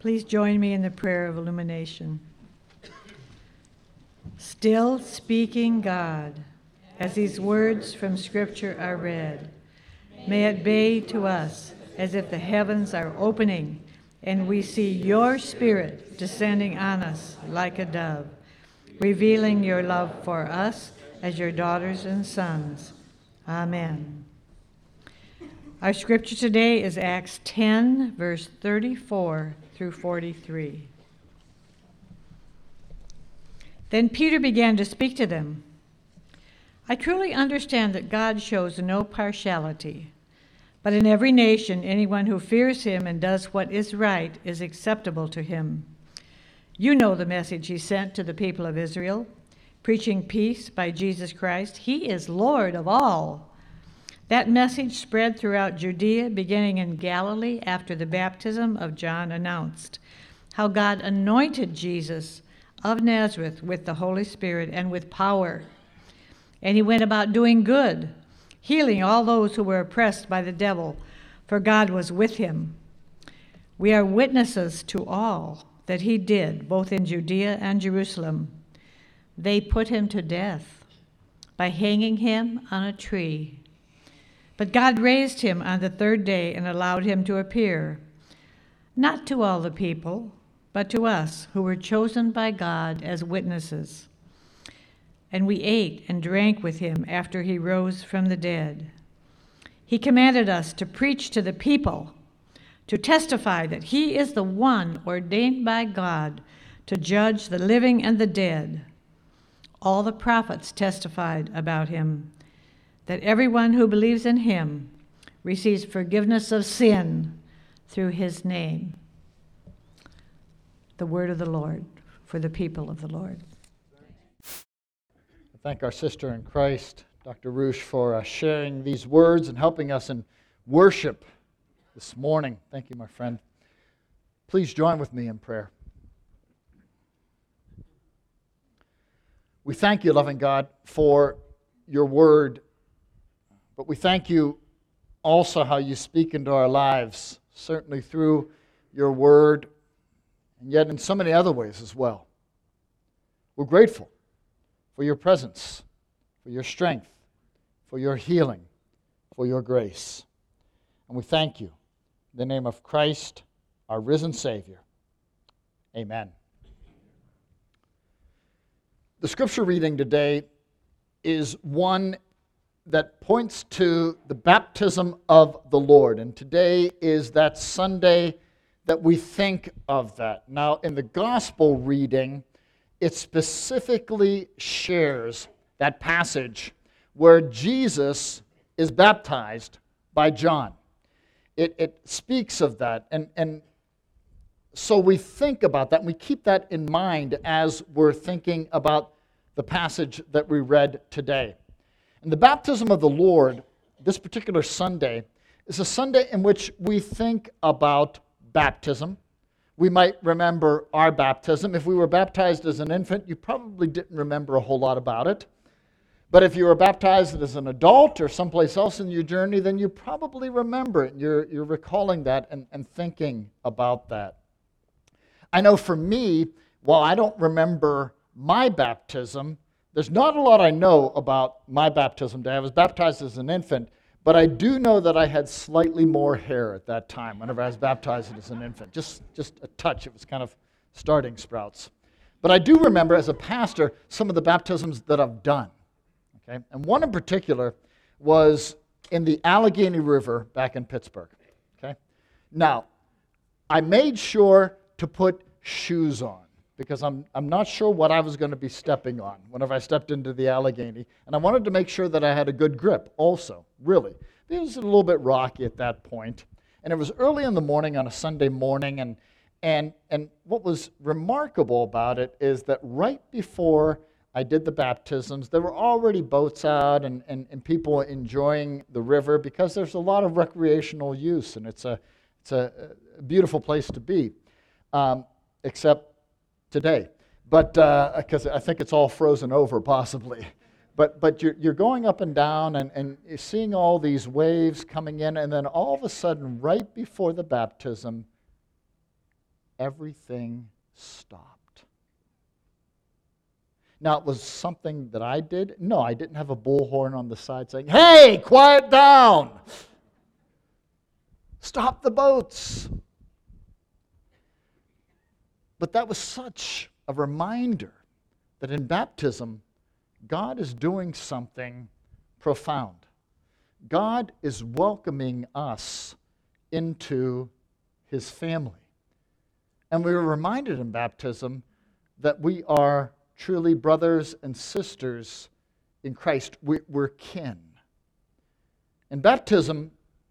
Please join me in the prayer of illumination. Still speaking God, as these words from Scripture are read, may it be to us as if the heavens are opening and we see your Spirit descending on us like a dove, revealing your love for us as your daughters and sons. Amen. Our scripture today is Acts 10, verse 34 through 43. Then Peter began to speak to them. I truly understand that God shows no partiality, but in every nation, anyone who fears him and does what is right is acceptable to him. You know the message he sent to the people of Israel, preaching peace by Jesus Christ. He is Lord of all. That message spread throughout Judea, beginning in Galilee after the baptism of John announced how God anointed Jesus of Nazareth with the Holy Spirit and with power. And he went about doing good, healing all those who were oppressed by the devil, for God was with him. We are witnesses to all that he did, both in Judea and Jerusalem. They put him to death by hanging him on a tree. But God raised him on the third day and allowed him to appear, not to all the people, but to us who were chosen by God as witnesses. And we ate and drank with him after he rose from the dead. He commanded us to preach to the people, to testify that he is the one ordained by God to judge the living and the dead. All the prophets testified about him, that everyone who believes in him receives forgiveness of sin through his name. The word of the Lord for the people of the Lord. I thank our sister in Christ, Dr. Roosh, for sharing these words and helping us in worship this morning. Thank you, my friend. Please join with me in prayer. We thank you, loving God, for your word. But we thank you also how you speak into our lives, certainly through your word, and yet in so many other ways as well. We're grateful for your presence, for your strength, for your healing, for your grace. And we thank you in the name of Christ, our risen Savior. Amen. The scripture reading today is one that points to the baptism of the Lord. And today is that Sunday that we think of that. Now, in the gospel reading, it specifically shares that passage where Jesus is baptized by John. It speaks of that. And so we think about that, and we keep that in mind as we're thinking about the passage that we read today. And the baptism of the Lord, this particular Sunday, is a Sunday in which we think about baptism. We might remember our baptism. If we were baptized as an infant, you probably didn't remember a whole lot about it. But if you were baptized as an adult or someplace else in your journey, then you probably remember it. You're recalling that and thinking about that. I know for me, while I don't remember my baptism, there's not a lot I know about my baptism day. I was baptized as an infant, but I do know that I had slightly more hair at that time whenever I was baptized as an infant. Just a touch. It was kind of starting sprouts. But I do remember as a pastor some of the baptisms that I've done. Okay? And one in particular was in the Allegheny River back in Pittsburgh. Okay? Now, I made sure to put shoes on, because I'm not sure what I was going to be stepping on whenever I stepped into the Allegheny. And I wanted to make sure that I had a good grip also, really. It was a little bit rocky at that point. And it was early in the morning on a Sunday morning. And what was remarkable about it is that right before I did the baptisms, there were already boats out and people enjoying the river, because there's a lot of recreational use. And it's a beautiful place to be, except today, but because I think it's all frozen over possibly. But you're going up and down and you're seeing all these waves coming in, and then all of a sudden, right before the baptism, everything stopped. Now, it was something that I did. No, I didn't have a bullhorn on the side saying, "Hey, quiet down! Stop the boats!" But that was such a reminder that in baptism, God is doing something profound. God is welcoming us into His family. And we were reminded in baptism that we are truly brothers and sisters in Christ. We're kin. In baptism,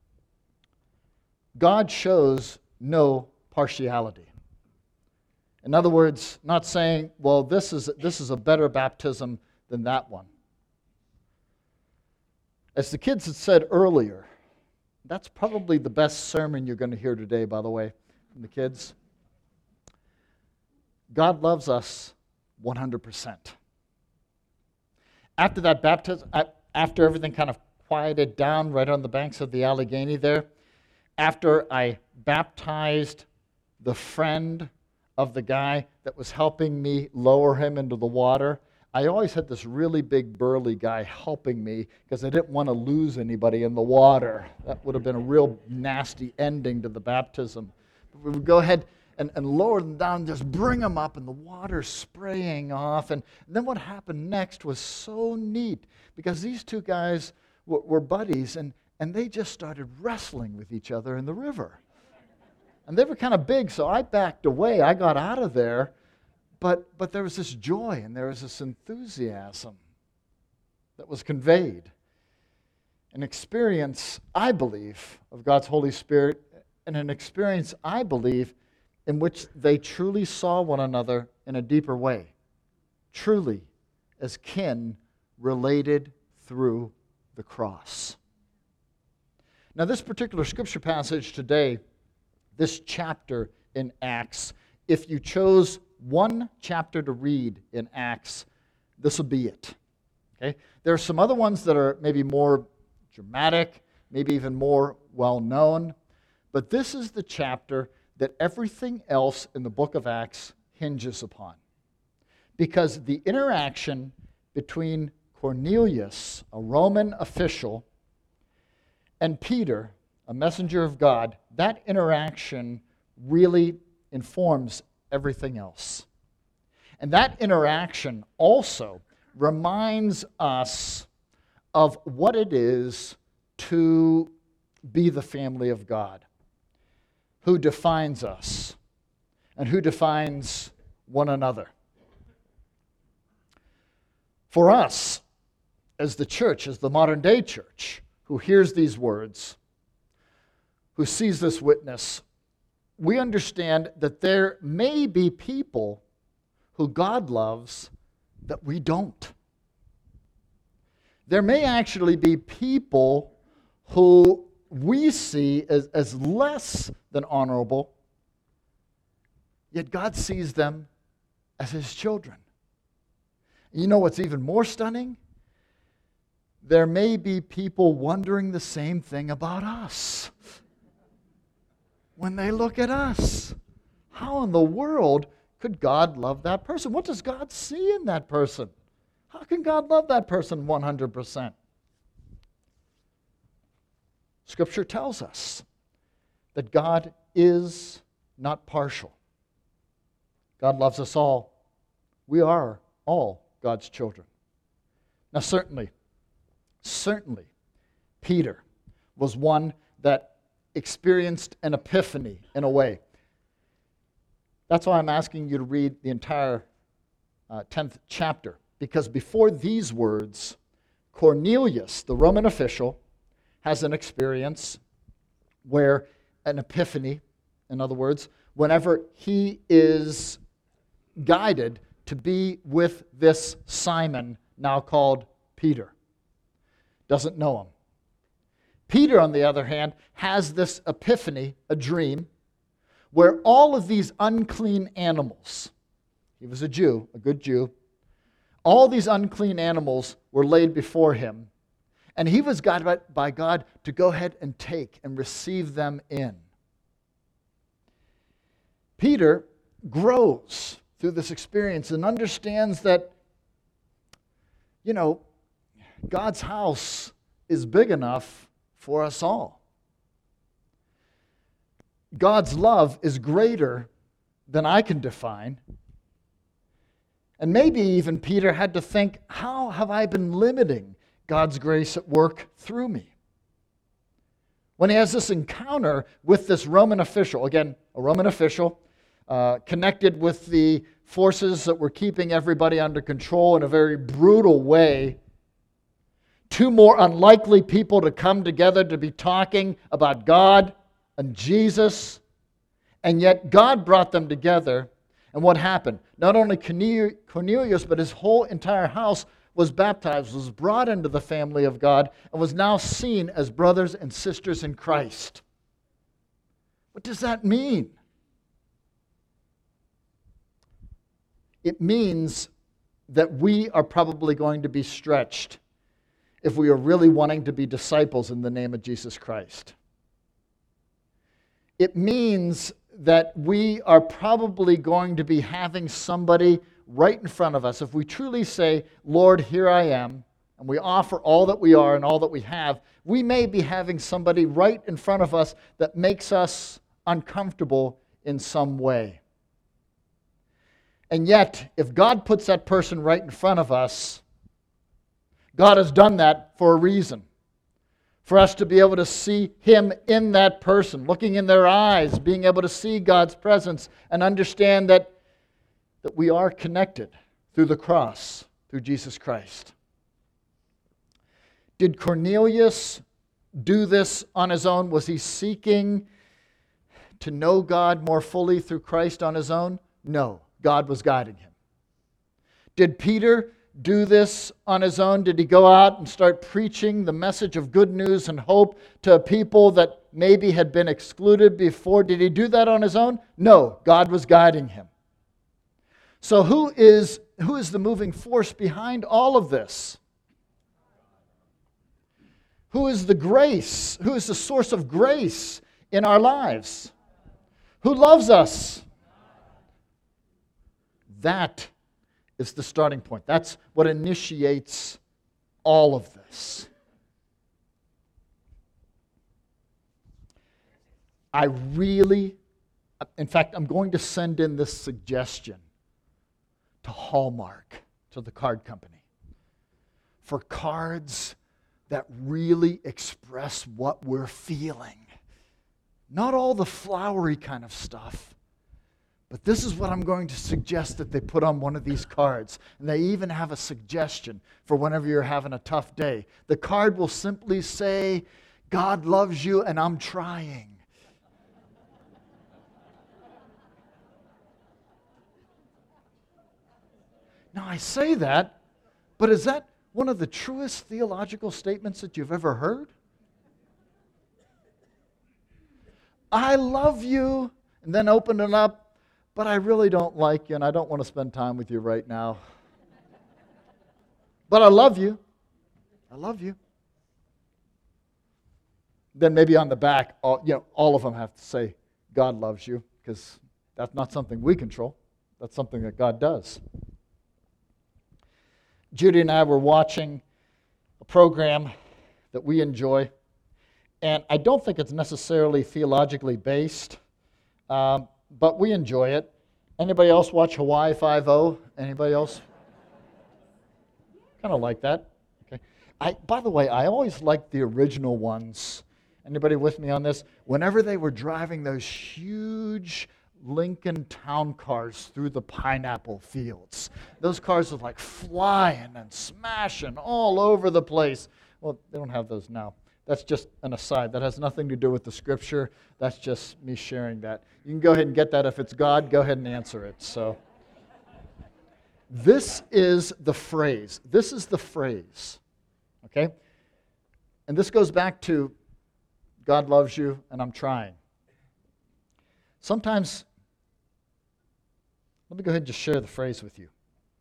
God shows no partiality. In other words, not saying, well, this is a better baptism than that one. As the kids had said earlier, that's probably the best sermon you're going to hear today, by the way, from the kids. God loves us 100%. After that baptism, after everything kind of quieted down right on the banks of the Allegheny there, after I baptized the friend of the guy that was helping me lower him into the water, I always had this really big burly guy helping me because I didn't want to lose anybody in the water. That would have been a real nasty ending to the baptism. But we would go ahead and lower them down, just bring them up, and the water spraying off. And then what happened next was so neat because these two guys were buddies, and they just started wrestling with each other in the river. And they were kind of big, so I backed away. I got out of there. But there was this joy and there was this enthusiasm that was conveyed. An experience, I believe, of God's Holy Spirit, and an experience, I believe, in which they truly saw one another in a deeper way. Truly, as kin related through the cross. Now, this particular scripture passage today, this chapter in Acts, if you chose one chapter to read in Acts, this will be it. Okay? There are some other ones that are maybe more dramatic, maybe even more well-known, but this is the chapter that everything else in the book of Acts hinges upon. Because the interaction between Cornelius, a Roman official, and Peter, a messenger of God, that interaction really informs everything else. And that interaction also reminds us of what it is to be the family of God, who defines us and who defines one another. For us, as the church, as the modern day church, who hears these words, who sees this witness, we understand that there may be people who God loves that we don't. There may actually be people who we see as less than honorable, yet God sees them as His children. You know what's even more stunning? There may be people wondering the same thing about us. When they look at us, how in the world could God love that person? What does God see in that person? How can God love that person 100%? Scripture tells us that God is not partial. God loves us all. We are all God's children. Now, certainly, Peter was one that experienced an epiphany in a way. That's why I'm asking you to read the entire 10th chapter, because before these words, Cornelius, the Roman official, has an experience where an epiphany, in other words, whenever he is guided to be with this Simon, now called Peter. Doesn't know him. Peter, on the other hand, has this epiphany, a dream, where all of these unclean animals, he was a Jew, a good Jew, all these unclean animals were laid before him, and he was guided by God to go ahead and take and receive them in. Peter grows through this experience and understands that, God's house is big enough for us all. God's love is greater than I can define. And maybe even Peter had to think, how have I been limiting God's grace at work through me? When he has this encounter with this Roman official, again, a Roman official, connected with the forces that were keeping everybody under control in a very brutal way, two more unlikely people to come together to be talking about God and Jesus, and yet God brought them together. And what happened? Not only Cornelius, but his whole entire house was baptized, was brought into the family of God, and was now seen as brothers and sisters in Christ. What does that mean? It means that we are probably going to be stretched if we are really wanting to be disciples in the name of Jesus Christ. It means that we are probably going to be having somebody right in front of us. If we truly say, Lord, here I am, and we offer all that we are and all that we have, we may be having somebody right in front of us that makes us uncomfortable in some way. And yet, if God puts that person right in front of us, God has done that for a reason. For us to be able to see Him in that person, looking in their eyes, being able to see God's presence and understand that we are connected through the cross, through Jesus Christ. Did Cornelius do this on his own? Was he seeking to know God more fully through Christ on his own? No, God was guiding him. Did Peter do this on his own? Did he go out and start preaching the message of good news and hope to people that maybe had been excluded before? Did he do that on his own? No, God was guiding him. So who is the moving force behind all of this? Who is the grace? Who is the source of grace in our lives? Who loves us? That is the starting point. That's what initiates all of this. In fact, I'm going to send in this suggestion to Hallmark, to the card company, for cards that really express what we're feeling. Not all the flowery kind of stuff, but this is what I'm going to suggest that they put on one of these cards. And they even have a suggestion for whenever you're having a tough day. The card will simply say, God loves you and I'm trying. Now I say that, but is that one of the truest theological statements that you've ever heard? I love you, and then open it up, but I really don't like you, and I don't want to spend time with you right now. But I love you. I love you. Then maybe on the back, all of them have to say, God loves you, because that's not something we control. That's something that God does. Judy and I were watching a program that we enjoy, and I don't think it's necessarily theologically based, but we enjoy it. Anybody else watch Hawaii Five-0? Anybody else? Kind of like that. Okay. By the way, I always liked the original ones. Anybody with me on this? Whenever they were driving those huge Lincoln town cars through the pineapple fields. Those cars are like flying and smashing all over the place. Well, they don't have those now. That's just an aside. That has nothing to do with the scripture. That's just me sharing that. You can go ahead and get that. If it's God, go ahead and answer it. So, this is the phrase. This is the phrase. Okay? And this goes back to God loves you and I'm trying. Sometimes, let me go ahead and just share the phrase with you.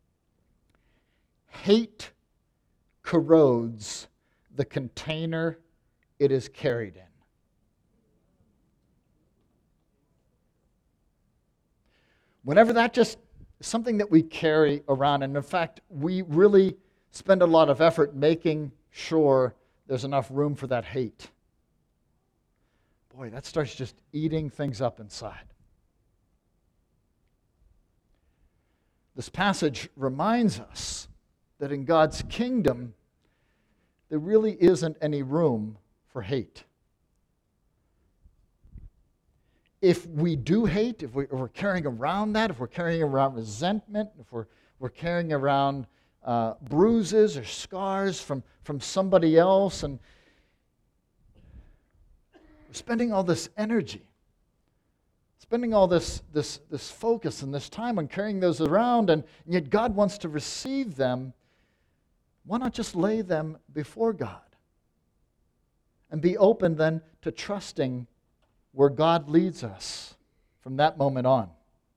Hate corrodes the container it is carried in. whenever that just is something that we carry around, and in fact, we really spend a lot of effort making sure there's enough room for that hate. Boy, that starts just eating things up inside. This passage reminds us that in God's kingdom, there really isn't any room for hate. If we do hate, if we're carrying around that, if we're carrying around resentment, if we're carrying around bruises or scars from somebody else, and we're spending all this energy, spending all this focus and this time on carrying those around, and yet God wants to receive them, why not just lay them before God and be open then to trusting where God leads us from that moment on?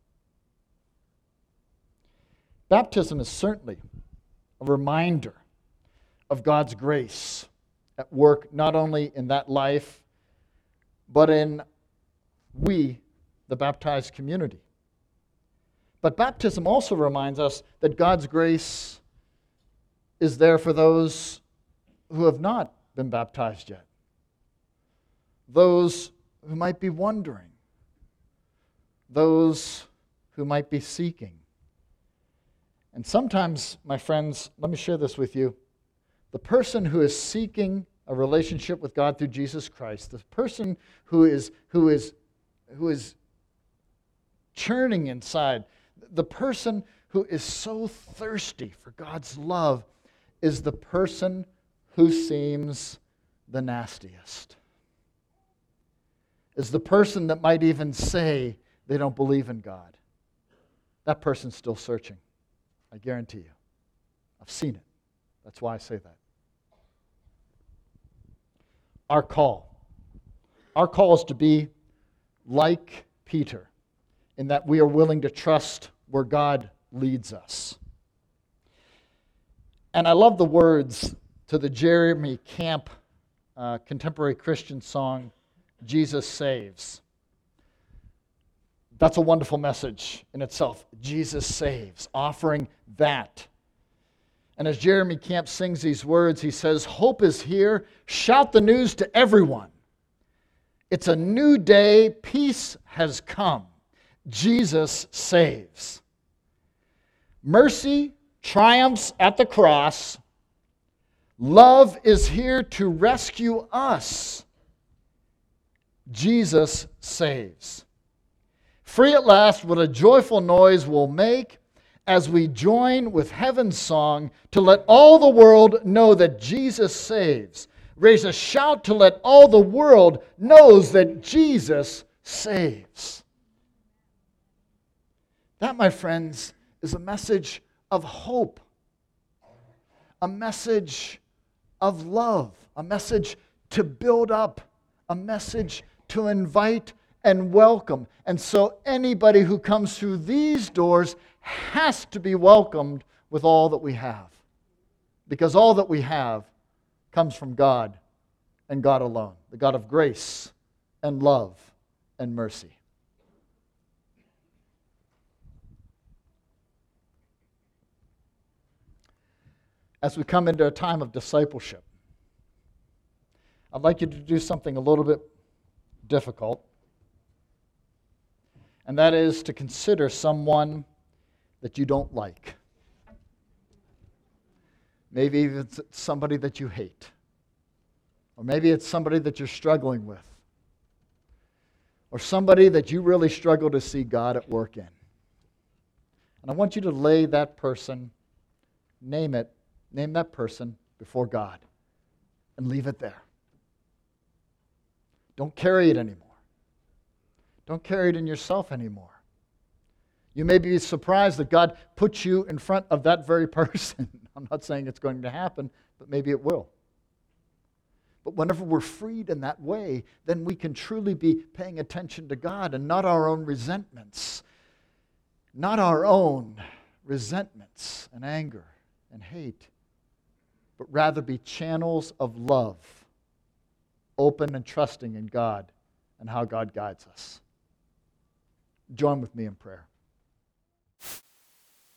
Baptism is certainly a reminder of God's grace at work, not only in that life, but in we, the baptized community. But baptism also reminds us that God's grace is there for those who have not been baptized yet, those who might be wondering, those who might be seeking. And sometimes, my friends, let me share this with you. The person who is seeking a relationship with God through Jesus Christ, the person who is churning inside, the person who is so thirsty for God's love is the person who seems the nastiest. Is the person that might even say they don't believe in God. That person's still searching. I guarantee you. I've seen it. That's why I say that. Our call is to be like Peter, in that we are willing to trust where God leads us. And I love the words to the Jeremy Camp contemporary Christian song, Jesus Saves. That's a wonderful message in itself. Jesus saves, offering that. And as Jeremy Camp sings these words, he says, hope is here. Shout the news to everyone. It's a new day. Peace has come. Jesus saves. Mercy triumphs at the cross. Love is here to rescue us. Jesus saves. Free at last, what a joyful noise we'll make as we join with heaven's song to let all the world know that Jesus saves. Raise a shout to let all the world knows that Jesus saves. That, my friends, is a message of hope, a message of love, a message to build up, a message to invite and welcome. And so anybody who comes through these doors has to be welcomed with all that we have. Because all that we have comes from God and God alone, the God of grace and love and mercy. As we come into a time of discipleship, I'd like you to do something a little bit difficult, and that is to consider someone that you don't like. Maybe it's somebody that you hate, or maybe it's somebody that you're struggling with, or somebody that you really struggle to see God at work in. And I want you to lay that person, name that person before God, and leave it there. Don't carry it anymore. Don't carry it in yourself anymore. You may be surprised that God puts you in front of that very person. I'm not saying it's going to happen, but maybe it will. But whenever we're freed in that way, then we can truly be paying attention to God and not our own resentments. Not our own resentments and anger and hate, but rather be channels of love, open and trusting in God and how God guides us. Join with me in prayer.